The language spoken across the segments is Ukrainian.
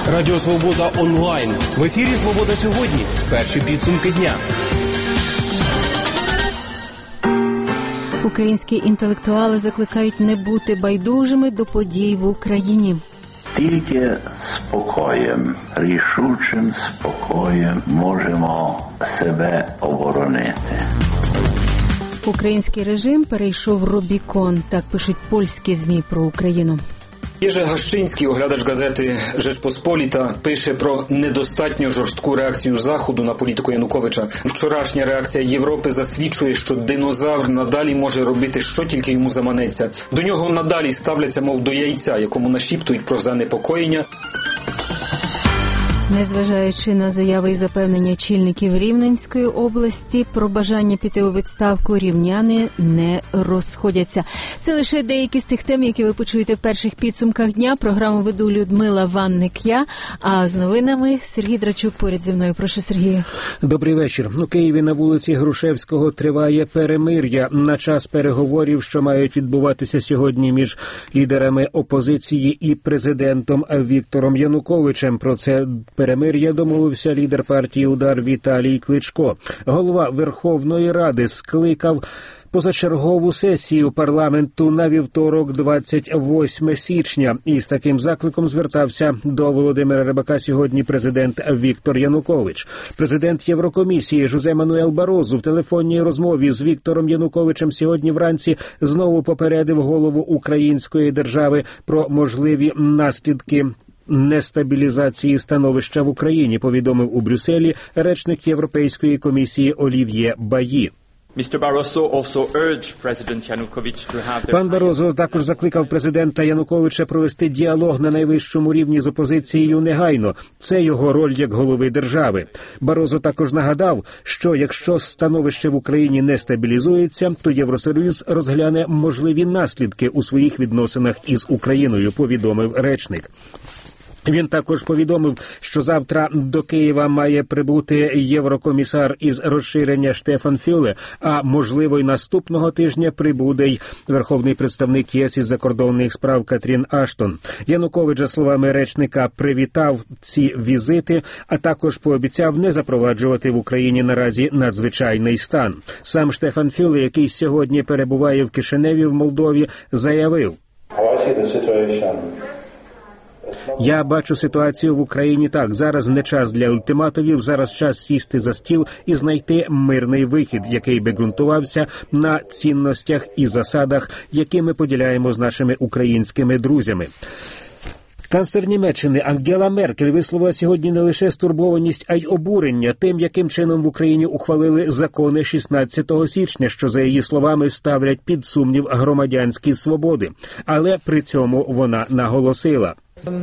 Радіо Свобода онлайн. В ефірі «Свобода сьогодні». Перші підсумки дня. Українські інтелектуали закликають не бути байдужими до подій в Україні. Тільки спокоєм, рішучим спокоєм можемо себе оборонити. Український режим перейшов Рубікон, так пишуть польські ЗМІ про Україну. Єжи Гащинський, оглядач газети «Жечпосполіта», пише про недостатньо жорстку реакцію Заходу на політику Януковича. Вчорашня реакція Європи засвідчує, що динозавр надалі може робити, що тільки йому заманеться. До нього надалі ставляться, мов до яйця, якому нашіптують про занепокоєння. Незважаючи на заяви і запевнення чільників Рівненської області про бажання піти у відставку, рівняни не розходяться. Це лише деякі з тих тем, які ви почуєте в перших підсумках дня. Програму веду Людмила Ванник-я, а з новинами Сергій Драчук поряд зі мною. Прошу, Сергію. Добрий вечір. У Києві на вулиці Грушевського триває перемир'я на час переговорів, що мають відбуватися сьогодні між лідерами опозиції і президентом Віктором Януковичем. Про це перемир'я домовився лідер партії «Удар» Віталій Кличко. Голова Верховної Ради скликав позачергову сесію парламенту на вівторок, 28 січня. І з таким закликом звертався до Володимира Рибака сьогодні президент Віктор Янукович. Президент Єврокомісії Жозе Мануель Барозу в телефонній розмові з Віктором Януковичем сьогодні вранці знову попередив голову української держави про можливі наслідки нестабілізації становища в Україні, повідомив у Брюсселі речник Європейської комісії Олів'є Баї. Пан Барозо також закликав президента Януковича провести діалог на найвищому рівні з опозицією негайно. Це його роль як голови держави. Барозо також нагадав, що якщо становище в Україні не стабілізується, то Євросоюз розгляне можливі наслідки у своїх відносинах із Україною, повідомив речник. Він також повідомив, що завтра до Києва має прибути єврокомісар із розширення Штефан Фюле, а можливо й наступного тижня прибуде й верховний представник ЄС із закордонних справ Катрін Аштон. Янукович, за словами речника, привітав ці візити, а також пообіцяв не запроваджувати в Україні наразі надзвичайний стан. Сам Штефан Фюле, який сьогодні перебуває в Кишиневі в Молдові, заявив: «Я бачу ситуацію в Україні так. Зараз не час для ультиматумів, зараз час сісти за стіл і знайти мирний вихід, який би ґрунтувався на цінностях і засадах, які ми поділяємо з нашими українськими друзями». Канцлер Німеччини Ангела Меркель висловила сьогодні не лише стурбованість, а й обурення тим, яким чином в Україні ухвалили закони 16 січня, що, за її словами, ставлять під сумнів громадянські свободи. Але при цьому вона наголосила: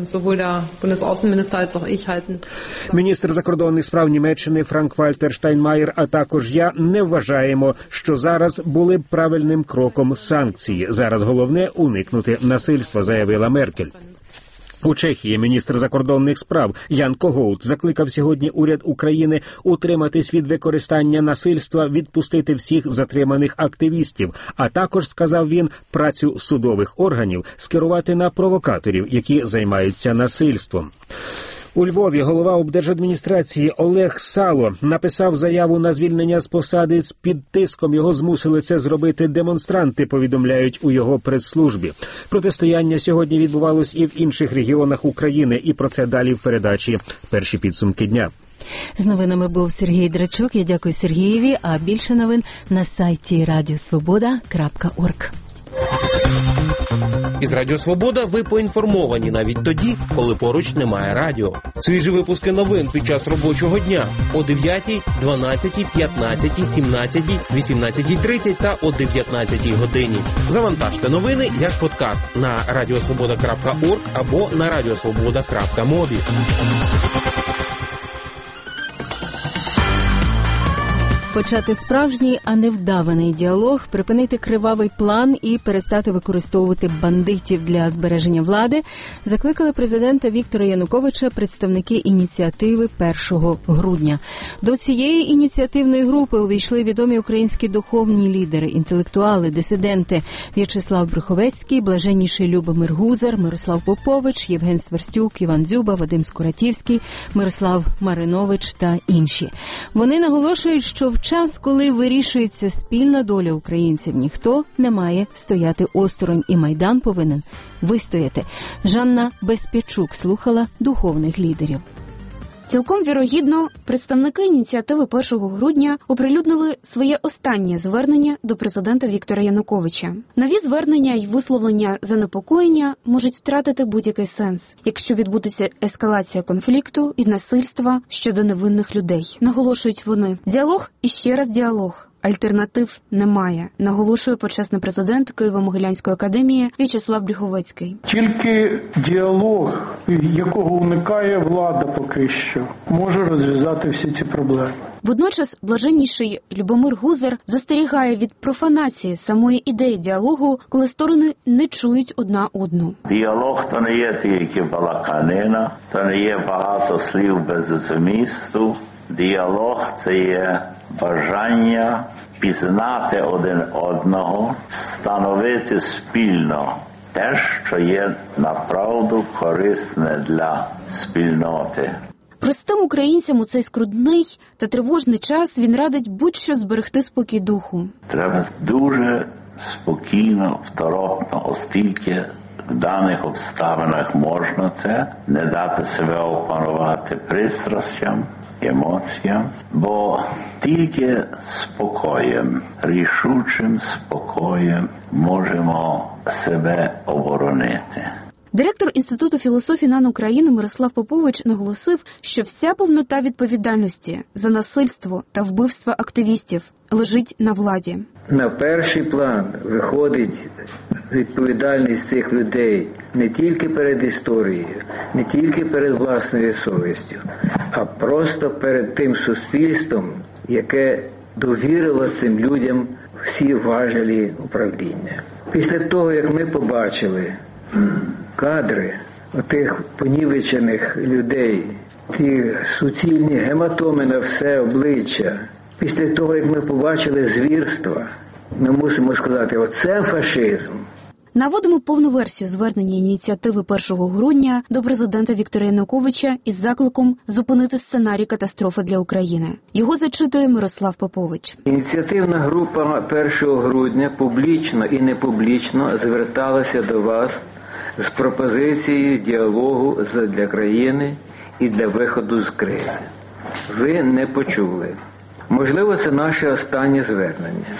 «Міністр закордонних справ Німеччини Франк-Вальтер Штайнмаєр, а також я не вважаємо, що зараз були б правильним кроком санкції. Зараз головне – уникнути насильства», – заявила Меркель. У Чехії міністр закордонних справ Ян Когоут закликав сьогодні уряд України утриматись від використання насильства, відпустити всіх затриманих активістів, а також, сказав він, працю судових органів скерувати на провокаторів, які займаються насильством. У Львові голова облдержадміністрації Олег Сало написав заяву на звільнення з посади з під тиском. Його змусили це зробити демонстранти, повідомляють у його прес-службі. Протистояння сьогодні відбувалось і в інших регіонах України, і про це далі в передачі «Перші підсумки дня». З новинами був Сергій Драчук. Я дякую Сергієві, а більше новин на сайті radiosvoboda.org. Із Радіо Свобода ви поінформовані навіть тоді, коли поруч немає радіо. Свіжі випуски новин під час робочого дня о 9, 12, 15, 17, 18:30 та о 19 годині. Завантажте новини як подкаст на radiosvoboda.org або на radiosvoboda.mobi. почати справжній, а не вдаваний діалог, припинити кривавий план і перестати використовувати бандитів для збереження влади, закликали президента Віктора Януковича представники ініціативи 1 грудня. До цієї ініціативної групи увійшли відомі українські духовні лідери, інтелектуали, дисиденти В'ячеслав Брюховецький, блаженніший Любомир Гузар, Мирослав Попович, Євген Сверстюк, Іван Дзюба, Вадим Скуратівський, Мирослав Маринович та інші. Вони наголошують, що в час, коли вирішується спільна доля українців, ніхто не має стояти осторонь, і Майдан повинен вистояти. Жанна Безпечук слухала духовних лідерів. Цілком вірогідно, представники ініціативи 1 грудня оприлюднили своє останнє звернення до президента Віктора Януковича. Нові звернення й висловлення занепокоєння можуть втратити будь-який сенс, якщо відбудеться ескалація конфлікту і насильства щодо невинних людей. Наголошують вони. Діалог і ще раз діалог. Альтернатив немає, наголошує почесний президент Києво-Могилянської академії В'ячеслав Брюховецький. Тільки діалог, якого уникає влада поки що, може розв'язати всі ці проблеми. Водночас блаженніший Любомир Гузар застерігає від профанації самої ідеї діалогу, коли сторони не чують одна одну. Діалог – то не є тільки балаканина, то не є багато слів без змісту. Діалог – це є бажання пізнати один одного, встановити спільно те, що є направду корисне для спільноти. Простим українцям у цей скрутний та тривожний час він радить будь-що зберегти спокій духу. Треба дуже спокійно, второпно, оскільки в даних обставинах можна це, не дати себе опанувати пристрастям, емоціям, бо тільки спокоєм, рішучим спокоєм можемо себе оборонити. Директор Інституту філософії НАН України Мирослав Попович наголосив, що вся повнота відповідальності за насильство та вбивство активістів лежить на владі. На перший план виходить відповідальність цих людей не тільки перед історією, не тільки перед власною совістю, а просто перед тим суспільством, яке довірило цим людям всі важелі управління. Після того, як ми побачили кадри отих понівечених людей, ті суцільні гематоми на все обличчя, після того, як ми побачили звірства, ми мусимо сказати, оце фашизм. Наводимо повну версію звернення ініціативи 1 грудня до президента Віктора Януковича із закликом зупинити сценарій катастрофи для України. Його зачитує Мирослав Попович. Ініціативна група 1 грудня публічно і непублічно зверталася до вас з пропозицією діалогу для країни і для виходу з кризи. Ви не почули. Можливо, це наше останнє звернення.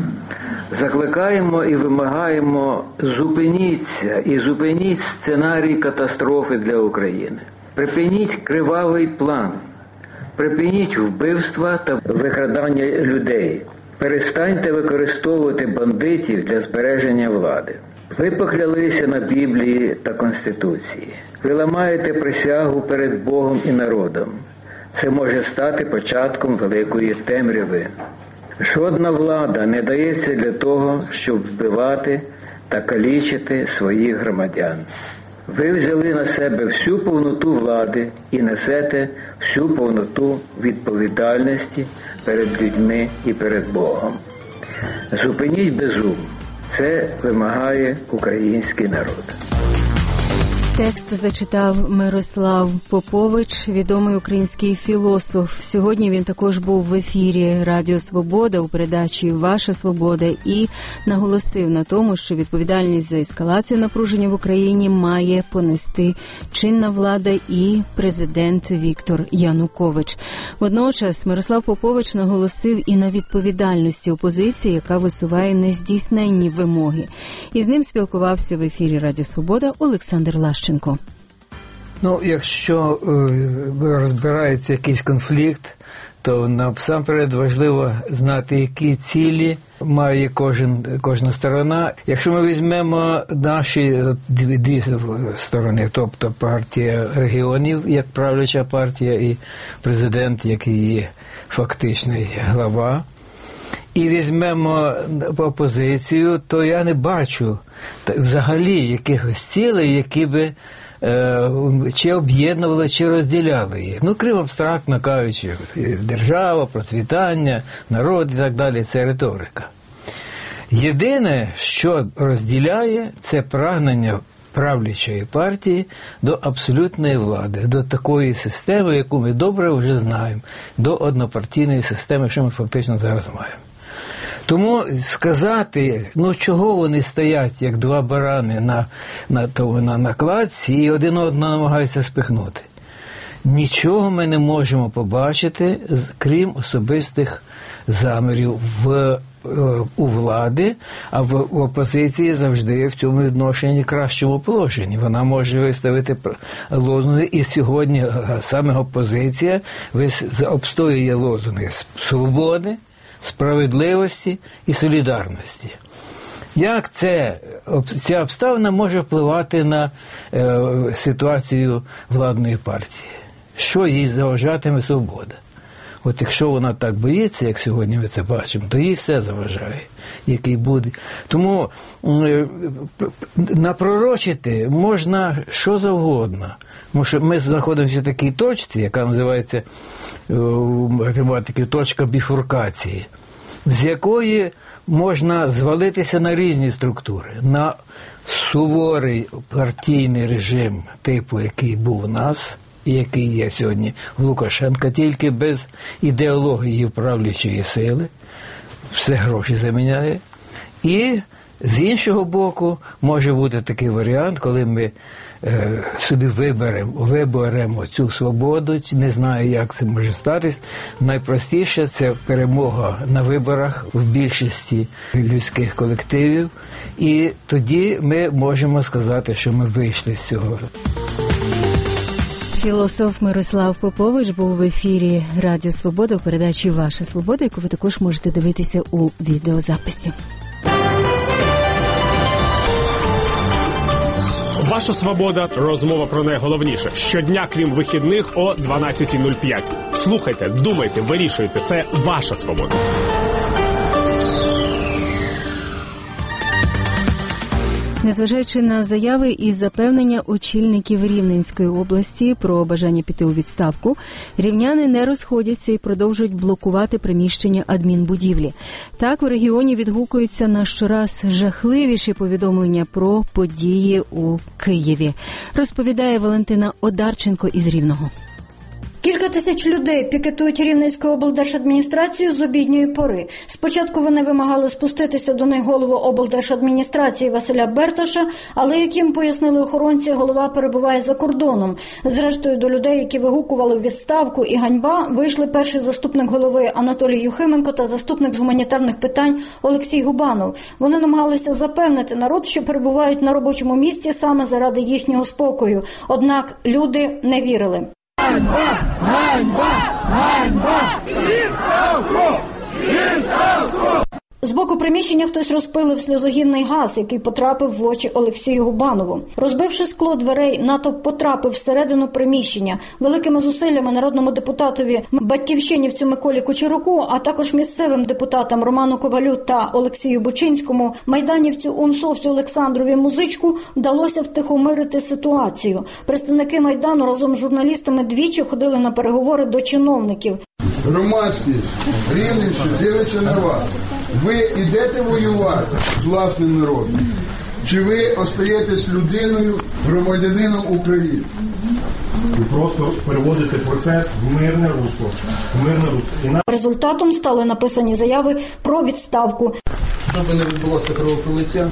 Закликаємо і вимагаємо, зупиніться і зупиніть сценарій катастрофи для України. Припиніть кривавий план, припиніть вбивства та викрадання людей. Перестаньте використовувати бандитів для збереження влади. Ви поклялися на Біблії та Конституції. Ви ламаєте присягу перед Богом і народом. Це може стати початком великої темряви. Жодна влада не дається для того, щоб вбивати та калічити своїх громадян. Ви взяли на себе всю повноту влади і несете всю повноту відповідальності перед людьми і перед Богом. Зупиніть безум. Це вимагає український народ. Текст зачитав Мирослав Попович, відомий український філософ. Сьогодні він також був в ефірі Радіо Свобода у передачі «Ваша Свобода» і наголосив на тому, що відповідальність за ескалацію напруження в Україні має понести чинна влада і президент Віктор Янукович. Водночас Мирослав Попович наголосив і на відповідальності опозиції, яка висуває нездійсненні вимоги. І з ним спілкувався в ефірі Радіо Свобода Олександр Лащенко. Якщо розбирається якийсь конфлікт, то насамперед важливо знати, які цілі має кожна сторона. Якщо ми візьмемо наші дві сторони, тобто партія регіонів, як правляча партія, і президент, як її фактичний глава, і візьмемо опозицію, то я не бачу взагалі якихось цілей, які би чи об'єднували, чи розділяли їх. Крім абстрактно кажучи, держава, процвітання, народ і так далі, це риторика. Єдине, що розділяє, це прагнення правлячої партії до абсолютної влади, до такої системи, яку ми добре вже знаємо, до однопартійної системи, що ми фактично зараз маємо. Тому сказати, чого вони стоять, як два барани на кладці, і один одного намагаються спихнути. Нічого ми не можемо побачити, крім особистих замірів у влади, а в опозиції завжди в цьому відношенні кращому положенні. Вона може виставити лозунги, і сьогодні саме опозиція обстоює лозунги свободи, справедливості і солідарності. Як ця обставина може впливати на ситуацію владної партії? Що їй заважатиме свобода? От якщо вона так боїться, як сьогодні ми це бачимо, то їй все заважає, який буде. Тому напророчити можна що завгодно. Тому що ми знаходимося в такій точці, яка називається в математиці точка біфуркації, з якої можна звалитися на різні структури. На суворий партійний режим, типу, який був у нас, і який є сьогодні в Лукашенка, тільки без ідеології правлячої сили, все гроші заміняє. І з іншого боку, може бути такий варіант, коли ми собі виберемо цю свободу, не знаю, як це може статись. Найпростіше – це перемога на виборах в більшості людських колективів, і тоді ми можемо сказати, що ми вийшли з цього. Філософ Мирослав Попович був в ефірі Радіо Свобода у передачі «Ваша свобода», яку ви також можете дивитися у відеозаписі. Ваша свобода. Розмова про найголовніше. Щодня, крім вихідних, о 12:05. Слухайте, думайте, вирішуйте. Це ваша свобода. Незважаючи на заяви і запевнення очільників Рівненської області про бажання піти у відставку, рівняни не розходяться і продовжують блокувати приміщення адмінбудівлі. Так, у регіоні відгукуються на щораз жахливіші повідомлення про події у Києві. Розповідає Валентина Одарченко із Рівного. Кілька тисяч людей пікетують Рівненську облдержадміністрацію з обідньої пори. Спочатку вони вимагали спуститися до них голову облдержадміністрації Василя Берташа, але, як їм пояснили охоронці, голова перебуває за кордоном. Зрештою, до людей, які вигукували відставку і ганьба, вийшли перший заступник голови Анатолій Юхименко та заступник з гуманітарних питань Олексій Губанов. Вони намагалися запевнити народ, що перебувають на робочому місці саме заради їхнього спокою. Однак люди не вірили. Ганьба! Ганьба! Ганьба! Відставку! Відставку! З боку приміщення хтось розпилив сльозогінний газ, який потрапив в очі Олексію Губанову. Розбивши скло дверей, натовп потрапив всередину приміщення. Великими зусиллями народному депутатові батьківщинівцю Миколі Кучеруку, а також місцевим депутатам Роману Ковалю та Олексію Бучинському, майданівцю умсовцю Олександрові Музичку вдалося втихомирити ситуацію. Представники Майдану разом з журналістами двічі ходили на переговори до чиновників. Громадськість Рівненщини дивиться на вас. Ви йдете воювати з власним народом? Чи ви остаєтесь людиною, громадянином України? Ви просто переводите процес в мирне русло. Результатом стали написані заяви про відставку. Щоб не відбулося кровопролиття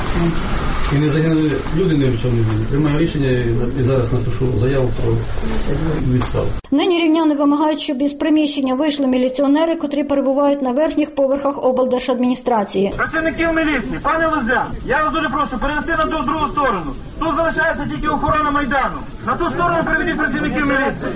і не загинули люди, ні в чому не були. Приймаю рішення і зараз напишу заяву про відставку. Нині рівняни вимагають, щоб із приміщення вийшли міліціонери, котрі перебувають на верхніх поверхах облдержадміністрації. Працівників міліції, пане Лозян, я вас дуже прошу перенести на ту другу сторону. Тут залишається тільки охорона Майдану. На ту сторону приведіть працівників міліції.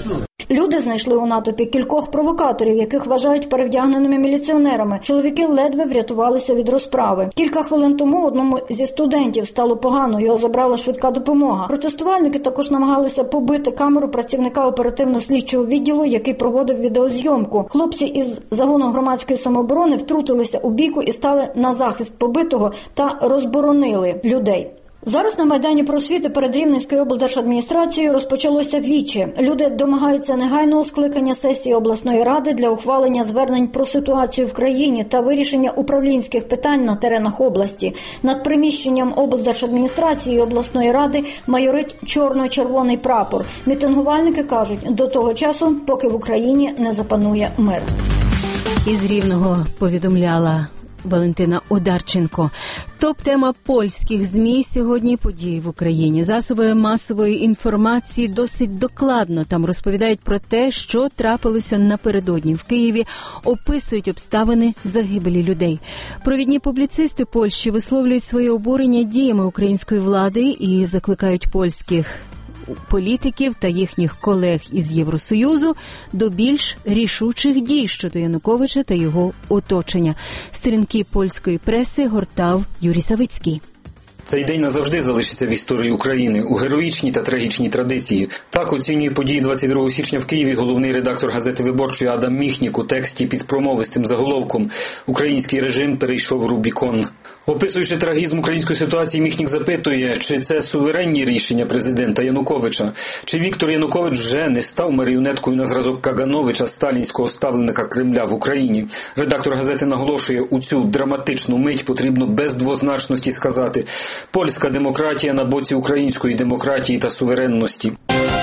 Люди знайшли у натовпі кількох провокаторів, яких вважають перевдягненими міліціонерами. Чоловіки ледве врятувалися від розправи. Кілька хвилин тому одному зі студентів стало погано, його забрала швидка допомога. Протестувальники також намагалися побити камеру працівника оперативно-слідчого відділу, який проводив відеозйомку. Хлопці із загону громадської самооборони втрутилися у бійку і стали на захист побитого та розборонили людей. Зараз на Майдані Просвіти перед Рівненською облдержадміністрацією розпочалося віче. Люди домагаються негайного скликання сесії обласної ради для ухвалення звернень про ситуацію в країні та вирішення управлінських питань на теренах області. Над приміщенням облдержадміністрації і обласної ради майорить чорно-червоний прапор. Мітингувальники кажуть, до того часу, поки в Україні не запанує мир. Із Рівного повідомляла Валентина Одарченко. Топ-тема польських ЗМІ сьогодні – події в Україні. Засоби масової інформації досить докладно там розповідають про те, що трапилося напередодні в Києві, описують обставини загибелі людей. Провідні публіцисти Польщі висловлюють своє обурення діями української влади і закликають польських політиків та їхніх колег із Євросоюзу до більш рішучих дій щодо Януковича та його оточення. Сторінки польської преси гортав Юрій Савицький. Цей день назавжди залишиться в історії України у героїчній та трагічній традиції. Так оцінює події 22 січня в Києві головний редактор газети «Виборчої» Адам Міхнік у тексті під промовистим заголовком «Український режим перейшов Рубікон». Описуючи трагізм української ситуації, Міхнік запитує, чи це суверенні рішення президента Януковича, чи Віктор Янукович вже не став маріонеткою на зразок Кагановича, сталінського ставленика Кремля в Україні. Редактор газети наголошує, у цю драматичну мить потрібно без двозначності сказати «Польська демократія на боці української демократії та суверенності».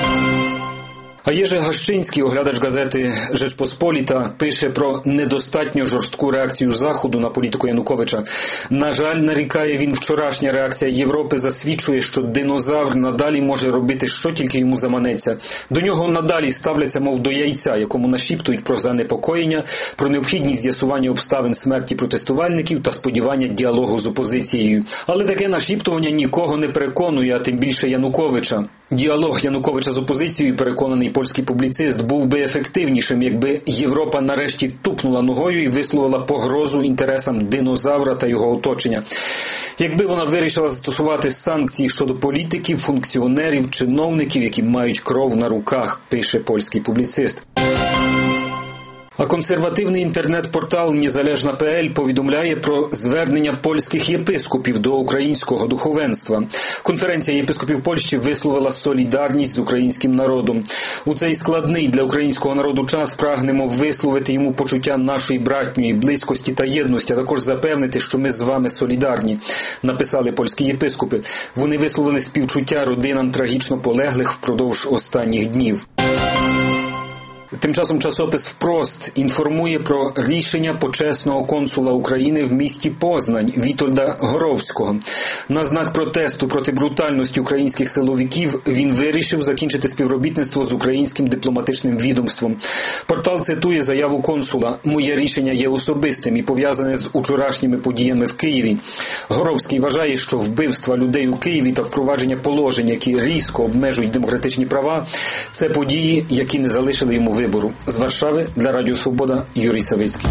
А Єжи Гащинський, оглядач газети «Жечпосполіта», пише про недостатньо жорстку реакцію Заходу на політику Януковича. На жаль, нарікає він, вчорашня реакція Європи засвідчує, що динозавр надалі може робити, що тільки йому заманеться. До нього надалі ставляться, мов до яйця, якому нашіптують про занепокоєння, про необхідність з'ясування обставин смерті протестувальників та сподівання діалогу з опозицією. Але таке нашіптування нікого не переконує, а тим більше Януковича. Діалог Януковича з опозицією, переконаний польський публіцист, був би ефективнішим, якби Європа нарешті тупнула ногою і висловила погрозу інтересам динозавра та його оточення. Якби вона вирішила застосувати санкції щодо політиків, функціонерів, чиновників, які мають кров на руках, пише польський публіцист. А консервативний інтернет-портал «Незалежна.pl» повідомляє про звернення польських єпископів до українського духовенства. Конференція єпископів Польщі висловила солідарність з українським народом. У цей складний для українського народу час прагнемо висловити йому почуття нашої братньої близькості та єдності, а також запевнити, що ми з вами солідарні, написали польські єпископи. Вони висловили співчуття родинам трагічно полеглих впродовж останніх днів. Тим часом часопис «Впрост» інформує про рішення почесного консула України в місті Познань Вітольда Горовського. На знак протесту проти брутальності українських силовиків він вирішив закінчити співробітництво з українським дипломатичним відомством. Портал цитує заяву консула: «Моє рішення є особистим і пов'язане з учорашніми подіями в Києві. Горовський вважає, що вбивства людей у Києві та впровадження положень, які різко обмежують демократичні права, це події, які не залишили йому вибору». З Варшави для Радіо Свобода Юрій Савицький.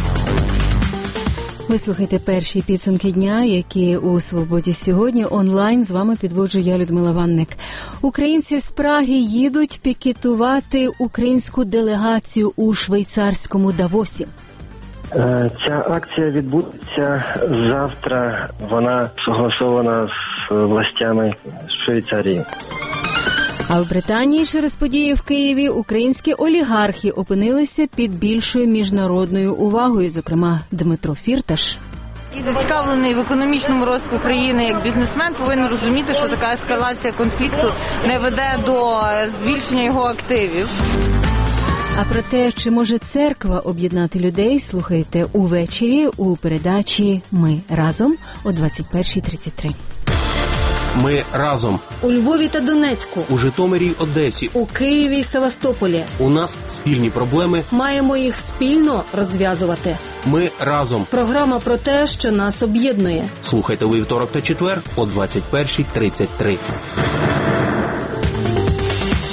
Ви слухайте перші підсумки дня, які у «Свободі сьогодні» онлайн. З вами підводжу я, Людмила Ванник. Українці з Праги їдуть пікетувати українську делегацію у швейцарському Давосі. Ця акція відбудеться завтра. Вона согласована з властями Швейцарії. А в Британії через події в Києві українські олігархи опинилися під більшою міжнародною увагою, зокрема Дмитро Фірташ. І зацікавлений в економічному розвитку країни як бізнесмен повинен розуміти, що така ескалація конфлікту не веде до збільшення його активів. А про те, чи може церква об'єднати людей, слухайте увечері у передачі «Ми разом» о 21:33. Ми разом. У Львові та Донецьку. У Житомирі й Одесі. У Києві й Севастополі. У нас спільні проблеми. Маємо їх спільно розв'язувати. Ми разом. Програма про те, що нас об'єднує. Слухайте у вівторок та четвер о 21:33.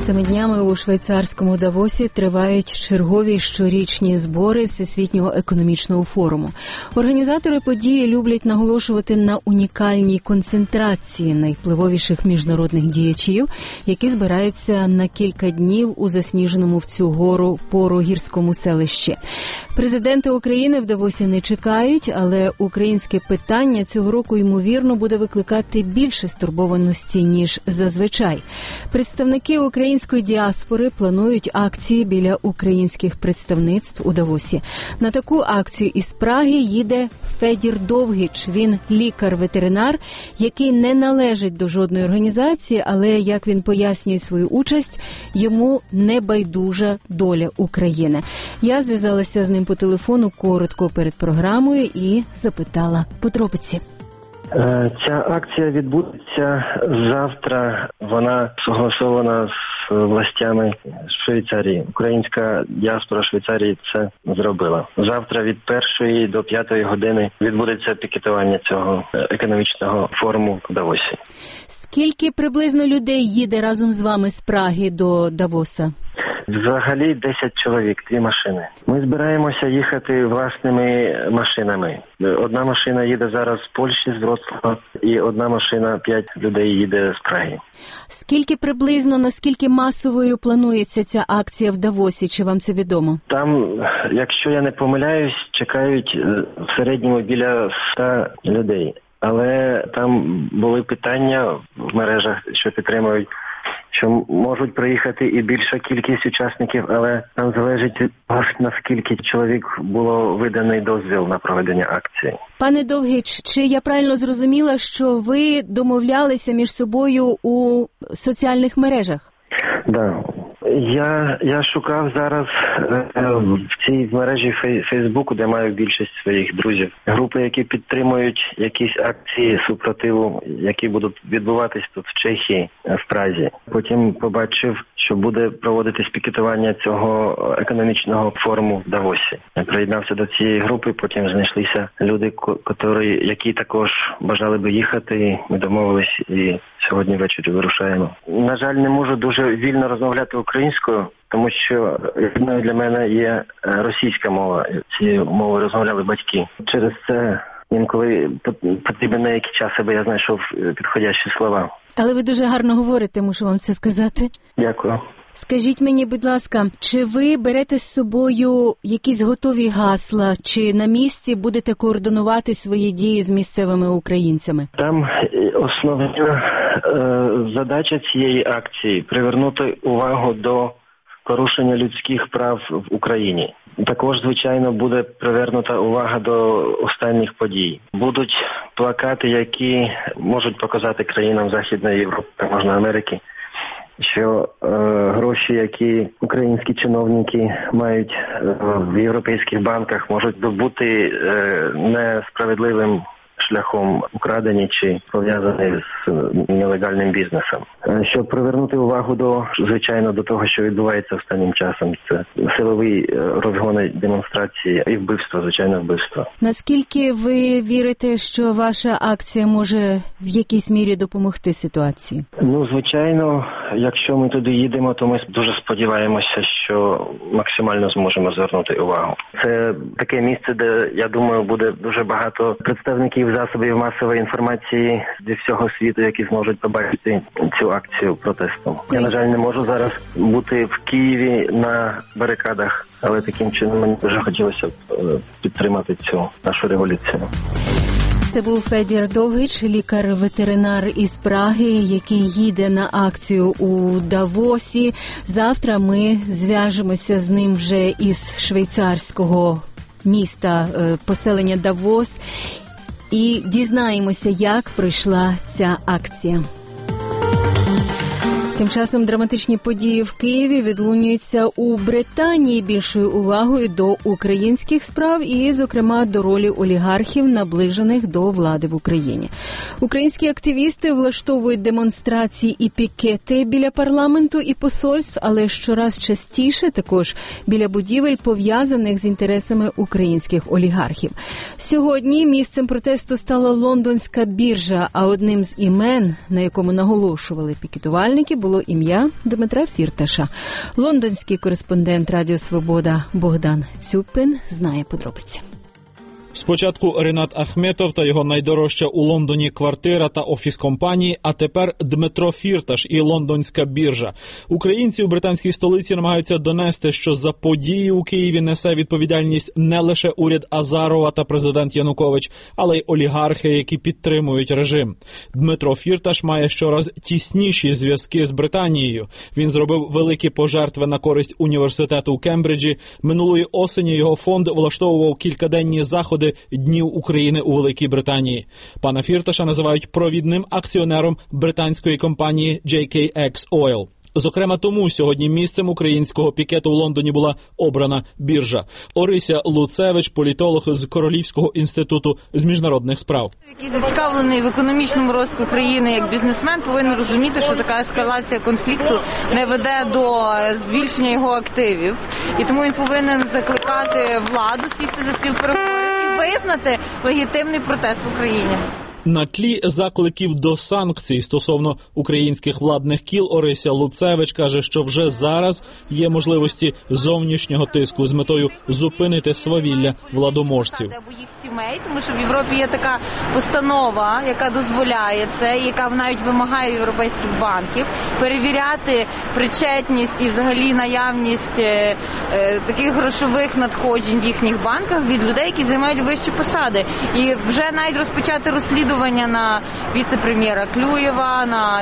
Цими днями у швейцарському Давосі тривають чергові щорічні збори Всесвітнього економічного форуму. Організатори події люблять наголошувати на унікальній концентрації найвпливовіших міжнародних діячів, які збираються на кілька днів у засніженому в цю пору гірському селищі. Президенти України в Давосі не чекають, але українське питання цього року, ймовірно, буде викликати більше стурбованості, ніж зазвичай. Представники української діаспори планують акції біля українських представництв у Давосі. На таку акцію із Праги їде Федір Довгич. Він лікар-ветеринар, який не належить до жодної організації, але, як він пояснює свою участь, йому не байдужа доля України. Я зв'язалася з ним по телефону коротко перед програмою і запитала подробиці. Ця акція відбудеться завтра. Вона согласована з властями Швейцарії. Українська діаспора Швейцарії це зробила. Завтра від 1 до 5 години відбудеться пікетування цього економічного форуму в Давосі. Скільки приблизно людей їде разом з вами з Праги до Давоса? Взагалі 10 чоловік, 2 машини. Ми збираємося їхати власними машинами. Одна машина їде зараз з Польщі, з Вроцлава, і одна машина, 5 людей їде з Праги. Скільки приблизно, наскільки масовою планується ця акція в Давосі, чи вам це відомо? Там, якщо я не помиляюсь, чекають в середньому біля 100 людей. Але там були питання в мережах, що підтримують, що можуть приїхати і більша кількість учасників, але там залежить від того, наскільки чоловік було виданий дозвіл на проведення акції. Пане Довгич, чи я правильно зрозуміла, що ви домовлялися між собою у соціальних мережах? Да. Я шукав зараз в цій мережі Фейсбуку, де маю більшість своїх друзів, групи, які підтримують якісь акції супротиву, які будуть відбуватись тут в Чехії, в Празі. Потім побачив, що буде проводитись пікетування цього економічного форуму в Давосі. Я приєднався до цієї групи, потім знайшлися люди, які також бажали би їхати. Ми домовились і сьогодні ввечері вирушаємо. На жаль, не можу дуже вільно розмовляти українською, тому що для мене є російська мова. Цією мовою розмовляли батьки. Через це інколи потрібен деякий час, аби я знайшов підходящі слова. Але ви дуже гарно говорите, мушу вам це сказати. Дякую. Скажіть мені, будь ласка, чи ви берете з собою якісь готові гасла, чи на місці будете координувати свої дії з місцевими українцями? Там основна задача цієї акції – привернути увагу до порушення людських прав в Україні. Також, звичайно, буде привернута увага до останніх подій. Будуть плакати, які можуть показати країнам Західної Європи, можна Америки, що гроші, які українські чиновники мають в європейських банках, можуть бути несправедливим шляхом украдені чи пов'язані з нелегальним бізнесом. Щоб привернути увагу звичайно, до того, що відбувається останнім часом, це силові розгони, демонстрації і вбивства, звичайно, вбивства. Наскільки ви вірите, що ваша акція може в якійсь мірі допомогти ситуації? Звичайно, якщо ми туди їдемо, то ми дуже сподіваємося, що максимально зможемо звернути увагу. Це таке місце, де, я думаю, буде дуже багато представників засобів масової інформації зі всього світу, які зможуть побачити цю акцію протесту. Я, на жаль, не можу зараз бути в Києві на барикадах, але таким чином мені дуже хотілося б підтримати цю нашу революцію. Це був Федір Довгич, лікар-ветеринар із Праги, який їде на акцію у Давосі. Завтра ми зв'яжемося з ним вже із швейцарського міста, поселення Давос, і дізнаємося, як пройшла ця акція. Тим часом драматичні події в Києві відлунюються у Британії більшою увагою до українських справ і, зокрема, до ролі олігархів, наближених до влади в Україні. Українські активісти влаштовують демонстрації і пікети біля парламенту і посольств, але щораз частіше також біля будівель, пов'язаних з інтересами українських олігархів. Сьогодні місцем протесту стала лондонська біржа, а одним з імен, на якому наголошували пікетувальники, було ім'я Дмитра Фірташа. Лондонський кореспондент Радіо Свобода Богдан Цюпин знає подробиці. Спочатку Ринат Ахметов та його найдорожча у Лондоні квартира та офіс компанії, а тепер Дмитро Фірташ і лондонська біржа. Українці у британській столиці намагаються донести, що за події у Києві несе відповідальність не лише уряд Азарова та президент Янукович, але й олігархи, які підтримують режим. Дмитро Фірташ має щораз тісніші зв'язки з Британією. Він зробив великі пожертви на користь університету у Кембриджі. Минулої осені його фонд влаштовував кількаденні заходи Днів України у Великій Британії. Пана Фірташа називають провідним акціонером британської компанії JKX Oil. Зокрема, тому сьогодні місцем українського пікету в Лондоні була обрана біржа. Орися Луцевич, політолог з Королівського інституту з міжнародних справ. Який зацікавлений в економічному розвитку країни як бізнесмен, повинен розуміти, що така ескалація конфлікту не веде до збільшення його активів. І тому він повинен закликати владу сісти за стіл переговорів і визнати легітимний протест в Україні. На тлі закликів до санкцій стосовно українських владних кіл Орися Луцевич каже, що вже зараз є можливості зовнішнього тиску з метою зупинити свавілля владоможців. Їх сімей, тому що в Європі є така постанова, яка дозволяє це, яка навіть вимагає європейських банків перевіряти причетність і взагалі наявність таких грошових надходжень в їхніх банках від людей, які займають вищі посади. І вже навіть розпочати розслідування на віце-прем'єра Клюєва, на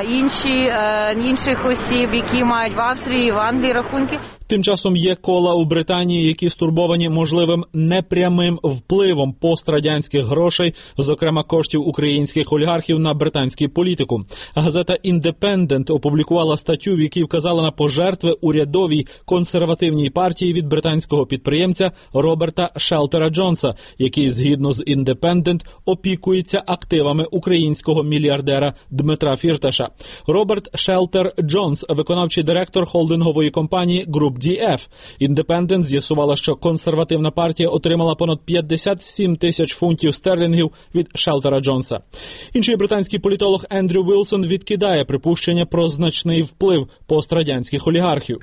інших осіб, які мають в Австрії, в Англії рахунки. Тим часом є кола у Британії, які стурбовані можливим непрямим впливом пострадянських грошей, зокрема коштів українських олігархів на британську політику. Газета «Індепендент» опублікувала статтю, в якій вказала на пожертви урядовій консервативній партії від британського підприємця Роберта Шелтера Джонса, який, згідно з «Індепендент», опікується активами українського мільярдера Дмитра Фірташа. Роберт Шелтер Джонс – виконавчий директор холдингової компанії «Груп DF». «Індепендент» з'ясувала, що консервативна партія отримала понад 57 тисяч фунтів стерлінгів від Шелтера Джонса. Інший британський політолог Ендрю Вілсон відкидає припущення про значний вплив пострадянських олігархів.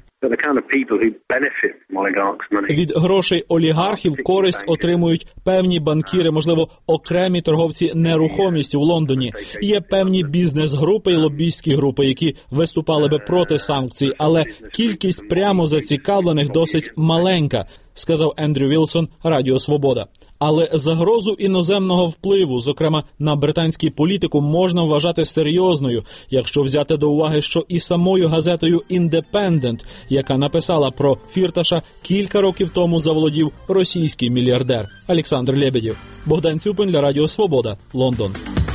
Від грошей олігархів користь отримують певні банкіри, можливо, окремі торговці нерухомістю в Лондоні. Є певні бізнес-групи і лобійські групи, які виступали би проти санкцій, але кількість прямо зацікавлених досить маленька, сказав Ендрю Вілсон Радіо Свобода. Але загрозу іноземного впливу, зокрема на британську політику, можна вважати серйозною, якщо взяти до уваги, що і самою газетою «Індепендент», яка написала про Фірташа, кілька років тому заволодів російський мільярдер Олександр Лебедєв. Богдан Цюпин для Радіо Свобода, Лондон.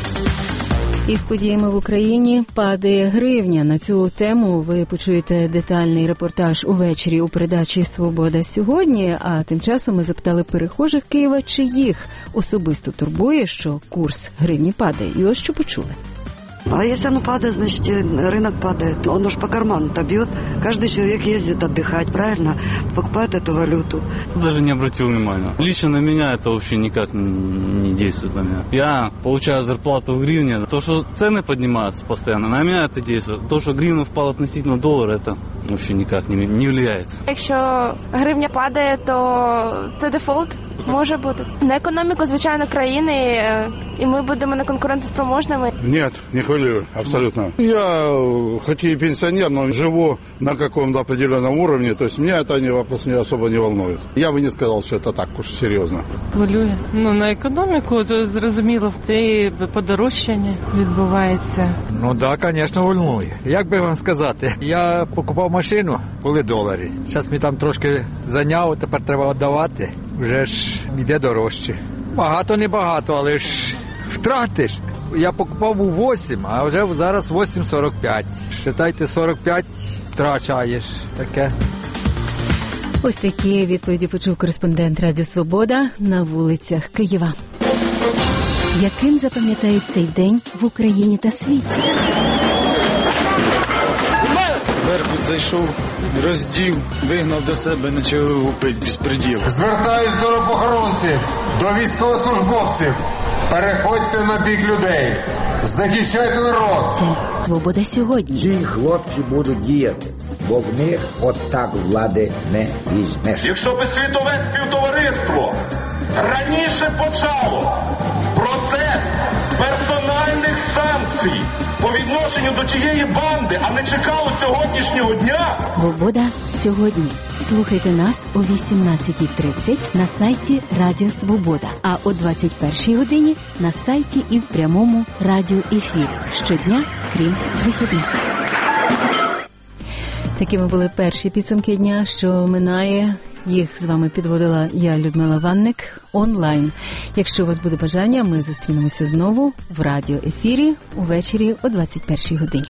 Із подіями в Україні падає гривня. На цю тему ви почуєте детальний репортаж увечері у передачі «Свобода сьогодні». А тим часом ми запитали перехожих Києва, чи їх особисто турбує, що курс гривні падає. І ось що почули. А если оно падает, значит, рынок падает. Оно ж по карману-то бьет. Каждый человек ездит отдыхать, правильно? Покупает эту валюту. Даже не обратил внимания. Лично на меня это вообще никак не действует на меня. Я получаю зарплату в гривне. То, что цены поднимаются постоянно, на меня это действует. То, что гривна впала относительно доллара, это вообще никак не влияет. Якщо гривня падає, то це дефолт може бути. На економіку, звичайно, країни, і ми будемо неконкурентоспроможними. Ні, не хвилюю, абсолютно. Я, хоть и пенсионер, но живу на каком-то определенном уровне, то есть меня это вопрос не особо не волнует. Я бы не сказал, что это так уж серьезно. Хвилює. На економіку, то зрозуміло, те подорожчання відбувається. Так, звісно, волнує. Як би вам сказати, я покупав машину, були долари. Зараз мені там трошки зайняло, тепер треба віддавати. Вже ж йде дорожче. Багато, не багато, але ж втратиш. Я покупав у 8, а вже зараз 8,45. Считайте, 45 втрачаєш. Таке. Ось такі відповіді почув кореспондент Радіо Свобода на вулицях Києва. Яким запам'ятають цей день в Україні та світі? Беркут зайшов, роздів, вигнав до себе, почав гупити, безпреділ. Звертаюсь до охоронців, до військовослужбовців. Переходьте на бік людей. захищайте народ. Це «Свобода сьогодні». Ці хлопці будуть діяти, бо в них от так влади не візьмеш. Якщо би світове співтовариство раніше почало процес персональних санкцій по відношенню до чиєї банди, а не чекало сьогоднішнього дня. «Свобода сьогодні». Слухайте нас о 18:30 на сайті Радіо Свобода, а о 21:00 годині на сайті і в прямому радіоефірі. Щодня, крім вихідних. Такими були перші підсумки дня, що минає. Їх з вами підводила я, Людмила Ванник, онлайн. Якщо у вас буде бажання, ми зустрінемося знову в радіоефірі увечері о 21:00 годині.